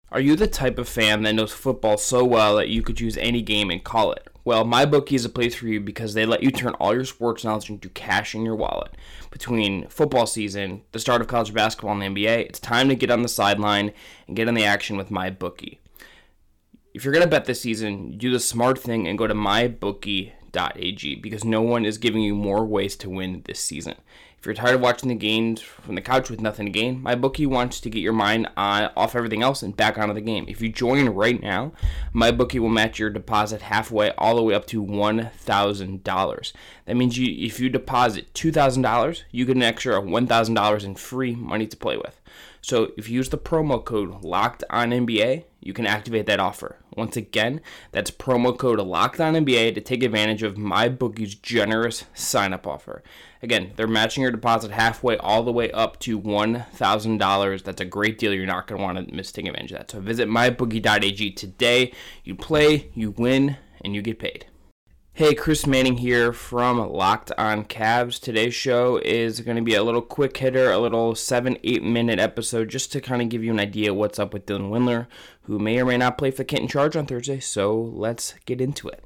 Are you the type of fan that knows football so well that you could choose any game and call it? Well, MyBookie is a place for you because they let you turn all your sports knowledge into cash in your wallet. Between football season, the start of college basketball and the NBA, it's time to get on the sideline and get on the action with MyBookie. If you're going to bet this season, do the smart thing and go to mybookie.ag because no one is giving you more ways to win this season. If you're tired of watching the games from the couch with nothing to gain, MyBookie wants to get your mind off everything else and back onto the game. If you join right now, MyBookie will match your deposit halfway, all the way up to $1,000. That means if you deposit $2,000, you get an extra $1,000 in free money to play with. So if you use the promo code LOCKEDONNBA, you can activate that offer. Once again, that's promo code LOCKEDONNBA to take advantage of MyBookie's generous sign-up offer. Again, they're matching your deposit halfway all the way up to $1,000. That's a great deal. You're not going to want to miss taking advantage of that. So visit mybookie.ag today. You play, you win, and you get paid. Hey, Chris Manning here from Locked On Cavs. Today's show is going to be a little quick hitter, a little 7-8 minute episode just to kind of give you an idea what's up with Dylan Windler, who may or may not play for the Canton Charge on Thursday. So let's get into it.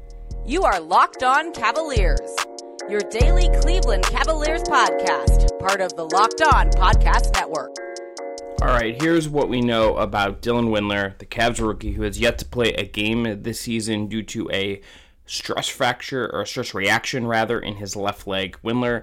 You are Locked On Cavaliers, your daily Cleveland Cavaliers podcast, part of the Locked On Podcast Network. All right, here's what we know about Dylan Windler, the Cavs rookie who has yet to play a game this season due to a stress reaction in his left leg. Windler,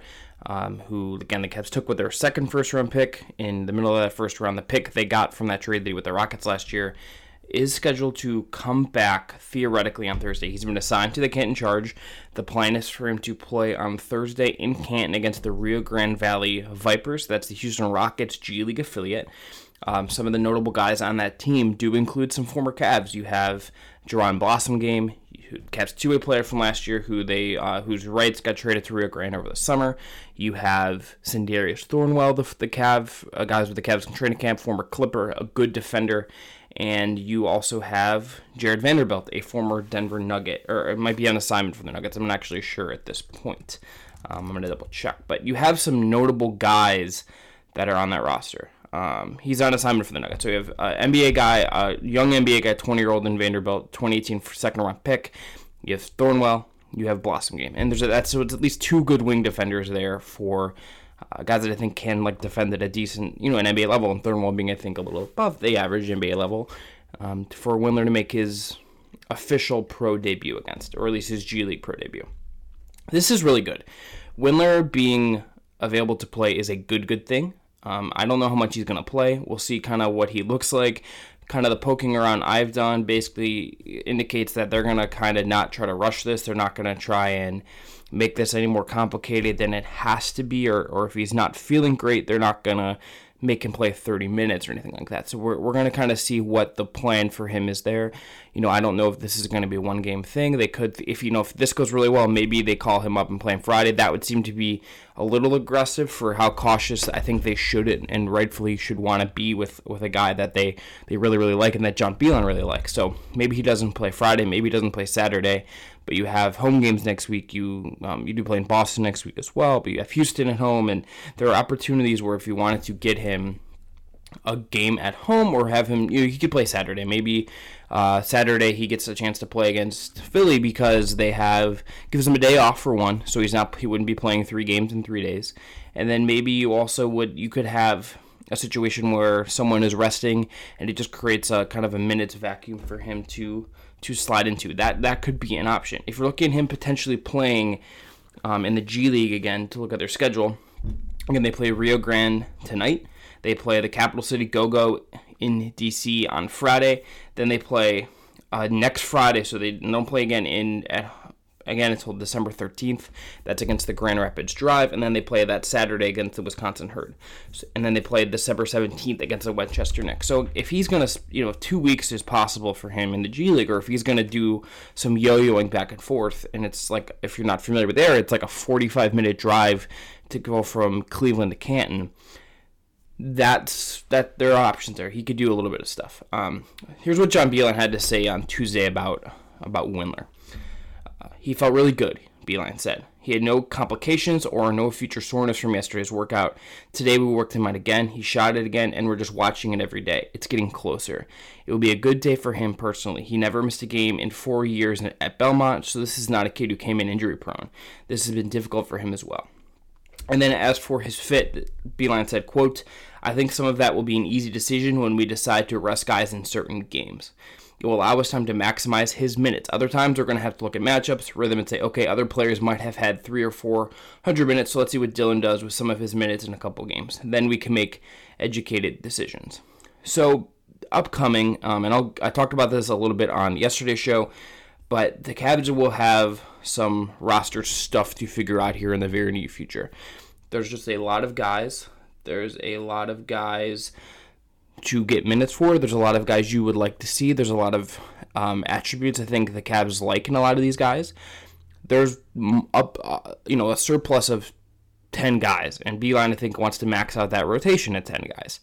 who again the Cavs took with their second first-round pick in the middle of that first round, the pick they got from that trade with the Rockets last year, is scheduled to come back theoretically on Thursday. He's been assigned to the Canton Charge. The plan is for him to play on Thursday in Canton against the Rio Grande Valley Vipers. That's the Houston Rockets G League affiliate. Some of the notable guys on that team do include some former Cavs. You have Jerron Blossomgame, Cavs two-way player from last year, whose rights got traded to Rio Grande over the summer. You have Sindarius Thornwell, the guys with the Cavs in training camp, former Clipper, a good defender. And you also have Jared Vanderbilt, a former Denver Nugget, or it might be on assignment for the Nuggets. I'm not actually sure at this point. I'm going to double check. But you have some notable guys that are on that roster. He's on assignment for the Nuggets. So you have NBA guy, young NBA guy, 20-year-old in Vanderbilt, 2018 second-round pick. You have Thornwell. You have Blossomgame. And so it's at least two good wing defenders there for guys that I think can defend at a decent, an NBA level, and Thornwell being, I think, a little above the average NBA level, for Windler to make his official pro debut against, or at least his G League pro debut. This is really good. Windler being available to play is a good thing. I don't know how much he's going to play. We'll see kind of what he looks like. Kind of the poking around I've done basically indicates that they're going to kind of not try to rush this. They're not going to try and make this any more complicated than it has to be, or if he's not feeling great, they're not going to make him play 30 minutes or anything like that. So we're going to kind of see what the plan for him is there. I don't know if this is going to be a one-game thing. They could, if this goes really well, maybe they call him up and play him Friday. That would seem to be a little aggressive for how cautious I think they should and rightfully should want to be with a guy that they really, really like and that John Beilein really likes. So maybe he doesn't play Friday, maybe he doesn't play Saturday, but you have home games next week. You do play in Boston next week as well, but you have Houston at home, and there are opportunities where if you wanted to get him a game at home or have him, he could play Saturday. Maybe Saturday he gets a chance to play against Philly because gives him a day off for one, so he wouldn't be playing 3 games in 3 days. And then maybe you could have a situation where someone is resting and it just creates a kind of a minutes vacuum for him to slide into. That could be an option. If you're looking at him potentially playing in the G League again, to look at their schedule, again, they play Rio Grande tonight. They play the Capital City Go-Go in D.C. on Friday. Then they play next Friday, so they don't play again until December 13th. That's against the Grand Rapids Drive. And then they play that Saturday against the Wisconsin Herd. And then they play December 17th against the Westchester Knicks. So if he's going to, if 2 weeks is possible for him in the G League, or if he's going to do some yo-yoing back and forth, and it's like, if you're not familiar with it's like a 45-minute drive to go from Cleveland to Canton. That there are options there. He could do a little bit of stuff. Here's what John Beilein had to say on Tuesday about Windler. He felt really good. Beilein said. He had no complications or no future soreness from yesterday's workout. Today we worked him out again. He shot it again, and we're just watching it every day. It's getting closer. It will be a good day for him personally. He never missed a game in 4 years at Belmont, so this is not a kid who came in injury prone. This has been difficult for him as well. And then as for his fit, Beilein said, quote, I think some of that will be an easy decision when we decide to rest guys in certain games. It will allow us time to maximize his minutes. Other times we're going to have to look at matchups, rhythm, and say, okay, other players might have had 300 or 400 minutes, so let's see what Dylan does with some of his minutes in a couple games. Then we can make educated decisions. So upcoming, and I talked about this a little bit on yesterday's show, but the Cavs will have some roster stuff to figure out here in the very near future. There's just a lot of guys. There's a lot of guys to get minutes for. There's a lot of guys you would like to see. There's a lot of attributes I think the Cavs like in a lot of these guys. There's a surplus of 10 guys, and Beilein I think wants to max out that rotation at 10 guys.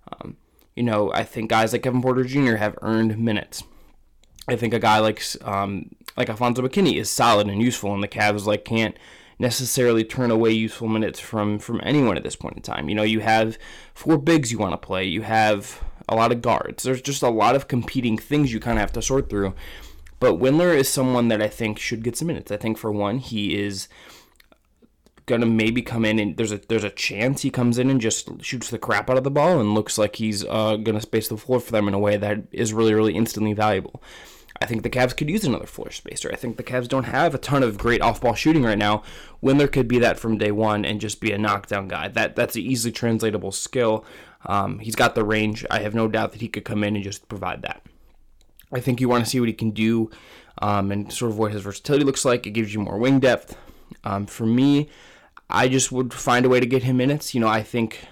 I think guys like Kevin Porter Jr. have earned minutes. I think a guy like Alfonso McKinney is solid and useful, and the Cavs can't necessarily turn away useful minutes from anyone at this point in time. You have 4 bigs you want to play. You have a lot of guards. There's just a lot of competing things you kind of have to sort through. But Windler is someone that I think should get some minutes. I think, for one, he is going to maybe come in and there's a chance he comes in and just shoots the crap out of the ball and looks like he's going to space the floor for them in a way that is really, really instantly valuable. I think the Cavs could use another floor spacer. I think the Cavs don't have a ton of great off-ball shooting right now. Windler could be that from day one and just be a knockdown guy. That's an easily translatable skill. He's got the range. I have no doubt that he could come in and just provide that. I think you want to see what he can do and sort of what his versatility looks like. It gives you more wing depth. For me, I just would find a way to get him minutes. I think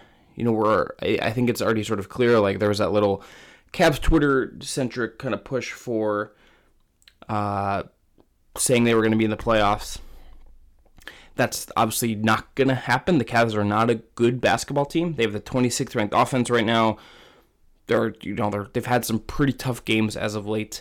it's already sort of clear. There was that little Cavs Twitter-centric kind of push for saying they were going to be in the playoffs. That's obviously not going to happen. The Cavs are not a good basketball team. They have the 26th ranked offense right now. They've had some pretty tough games as of late.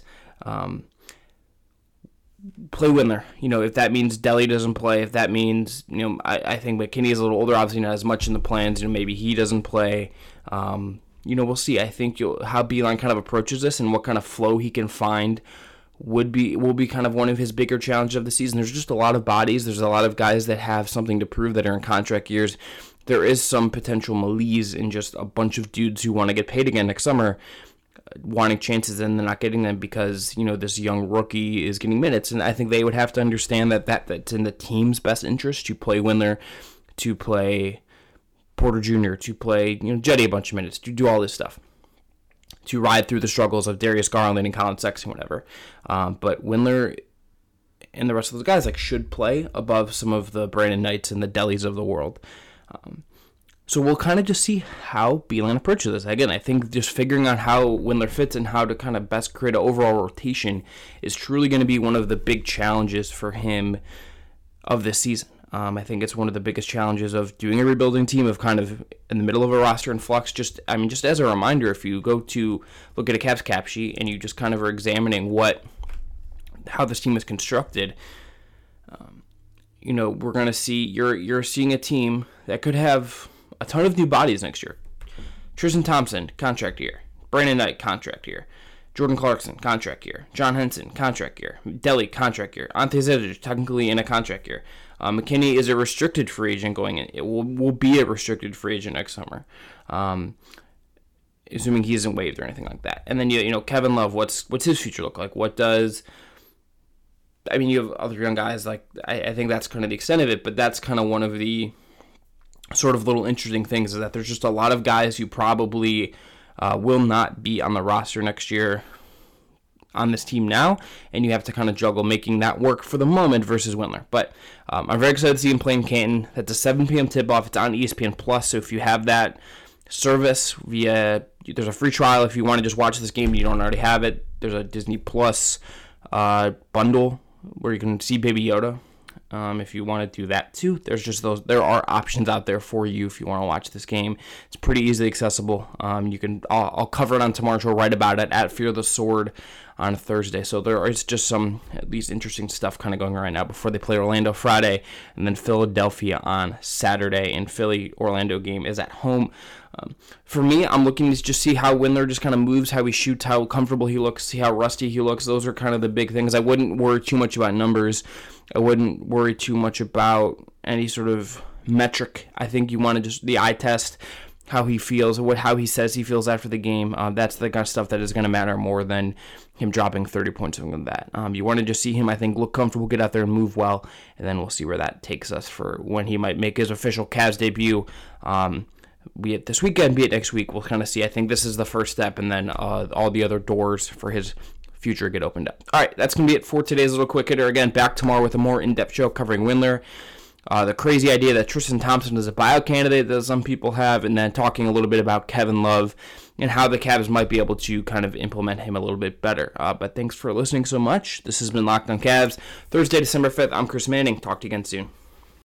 Play Windler. If that means Delly doesn't play, if that means, I think McKinney is a little older, obviously not as much in the plans. Maybe he doesn't play. We'll see. I think how Beilein kind of approaches this and what kind of flow he can find will be kind of one of his bigger challenges of the season. There's just a lot of bodies. There's a lot of guys that have something to prove that are in contract years. There is some potential malaise in just a bunch of dudes who want to get paid again next summer, wanting chances and they're not getting them because, this young rookie is getting minutes. And I think they would have to understand that's in the team's best interest to play Windler, to play Porter Jr., to play Jetty a bunch of minutes, to do all this stuff, to ride through the struggles of Darius Garland and Colin Sexton, whatever. But Windler and the rest of those guys should play above some of the Brandon Knights and the Dellys of the world. So we'll kind of just see how Beilein approaches this. Again, I think just figuring out how Windler fits and how to kind of best create an overall rotation is truly going to be one of the big challenges for him of this season. I think it's one of the biggest challenges of doing a rebuilding team, of kind of in the middle of a roster in flux. Just as a reminder, if you go to look at a Cavs cap sheet and you just kind of are examining how this team is constructed, we're going to see you're seeing a team that could have a ton of new bodies next year. Tristan Thompson, contract year. Brandon Knight, contract year. Jordan Clarkson, contract year. John Henson, contract year. Delly, contract year. Ante Zizic, technically in a contract year. McKinney is a restricted free agent going in. It will be a restricted free agent next summer, assuming he isn't waived or anything like that. And then Kevin Love, what's his future look like? You have other young guys. I think that's kind of the extent of it, but that's kind of one of the sort of little interesting things is that there's just a lot of guys who probably will not be on the roster next year on this team now, and you have to kind of juggle making that work for the moment versus Windler. But I'm very excited to see him play in Canton. That's a 7 p.m. tip-off. It's on ESPN Plus, so if you have that service there's a free trial if you want to just watch this game and you don't already have it. There's a Disney Plus bundle where you can see Baby Yoda. If you want to do that too, there are options out there for you if you want to watch this game. It's pretty easily accessible. I'll cover it on tomorrow's show, write about it at Fear the Sword on Thursday. So there is just some at least interesting stuff kind of going on right now before they play Orlando Friday and then Philadelphia on Saturday. And Philly-Orlando game is at home. For me, I'm looking to just see how Windler just kind of moves, how he shoots, how comfortable he looks, see how rusty he looks. Those are kind of the big things. I wouldn't worry too much about numbers. I wouldn't worry too much about any sort of metric. I think you want to just the eye test, how he feels, how he says he feels after the game. That's the kind of stuff that is going to matter more than him dropping 30 points, something like that. You want to just see him, I think, look comfortable, get out there and move well, and then we'll see where that takes us for when he might make his official Cavs debut. Be it this weekend, be it next week, we'll kind of see. I think this is the first step, and then all the other doors for his future get opened up. All right, that's going to be it for today's little quick hitter. Again, back tomorrow with a more in-depth show covering Windler. The crazy idea that Tristan Thompson is a buyout candidate that some people have, and then talking a little bit about Kevin Love and how the Cavs might be able to kind of implement him a little bit better. But thanks for listening so much. This has been Locked on Cavs, Thursday, December 5th. I'm Chris Manning. Talk to you again soon.